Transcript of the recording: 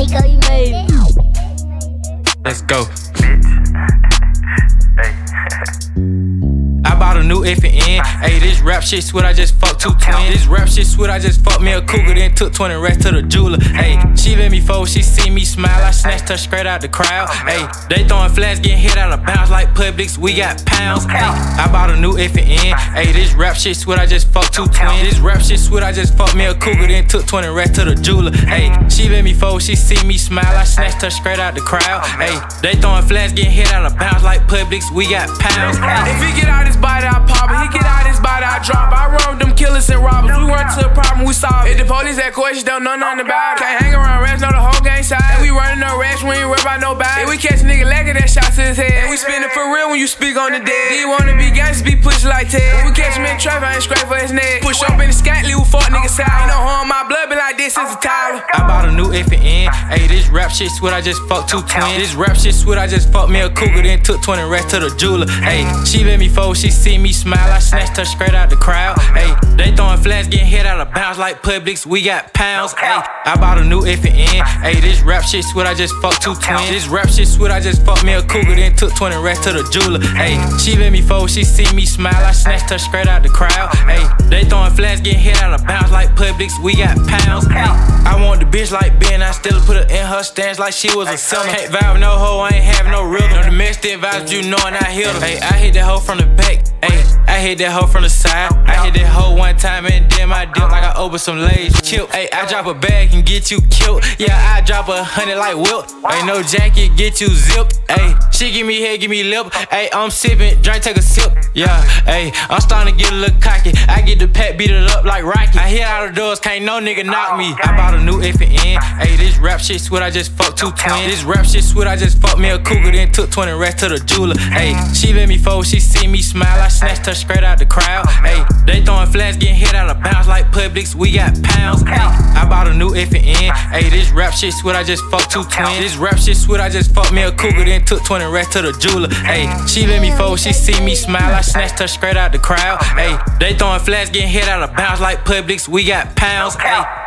Nico, you made it. Let's go. I bought a new FN. Ayy, this rap shit sweet, I just fucked 2 twins. This rap shit sweet, I just fucked me a cougar, then took 20 racks to the jeweler. Ayy, she let me fold, she see me smile, I snatched her straight out the crowd. Ayy, they throwing flags, getting hit out of bounds like Publix, we got pounds. Ayy, I bought a new FN. Ayy, this rap shit sweet, I just fucked 2 twins. This rap shit sweet, I just fucked me a cougar, then took 20 racks to the jeweler. Ayy, she let me fold, she see me smile, I snatched her straight out the crowd. Ayy, they throwing flags, getting hit out of bounds like Publix, we got pounds. If he get out his body, I pop it. He get out his body, I drop it. I run with them killers and robbers. We run to a problem, we solve it. If the police ask questions, don't know nothing about it. Can't hang around rats, know the whole gang side. And we running no rats, we ain't worried about nobody. If we catch a nigga lacking that shot to his head. And we spin it for real when you speak on the dead. Do you wanna be gangsters, be pushed like Ted. When we catch him in traffic, I ain't scrape for his neck. Push up in the scat, leave with fuck niggas side. Ain't no harm, my blood been like this since a toddler. I bought a new FN. Ayy, this rap shit sweet, I just fucked 2 twins. This rap shit sweet, I just fucked me a cougar, then took 20 racks to the jeweler. Ayy, she let me fold, she see me smile, I snatched her straight out the crowd. Ayy, they throwing flags, getting hit out of bounds like Publix, we got pounds. Ayy, I bought a new FN. Ayy, this rap shit sweet, I just fucked 2 twins. This rap shit sweet, I just fucked me a cougar, then took 20 racks to the jeweler. Ayy, she let me fold, she see me smile, I snatched her straight out the crowd. Ayy, they throwing flags, getting hit out of bounds like Publix, we got pounds. Ayy, I want the bitch like Ben, I still put her in her stance like she was a summer. Can't vibe no hoe, I ain't having no rhythm. No domestic vibes, you knowin' I hit her. Ayy, I hit that hoe from the back. Ayy, I hit that hoe from the side. I hit that hoe one time and then I dip like I open some Lay's chip. Ayy, I drop a bag and get you killed. Yeah, I drop 100 like Wilt. Ain't no jacket, get you zipped. Ayy, she give me head, give me lip. Ayy, I'm sippin', drink, take a sip. Yeah, ayy, I'm starting to get a little cocky. I get the pack, beat it up like Rocky. I hit out the doors, can't no nigga knock me. I bought a new FN. Ayy, this rap shit sweet, I just fucked 2 twins. This rap shit sweet, I just fucked me a cougar, then took 20 racks to the jeweler. Ayy, she let me fold, she see me smile, I snatched her straight out the crowd. Ayy, they throwing flags, getting hit out of bounds like Publix, we got pounds. Ayy, I bought a new FN. Ayy, this rap shit sweet, I just fucked 2 twins. This rap shit sweet, I just fucked me a cougar, then took 20 racks to the jeweler. Ayy, she let me fold, she see me smile, I snatched her straight out the crowd. Ayy, they throwing flags, getting hit out of bounds like Publix, we got pounds. Ayy.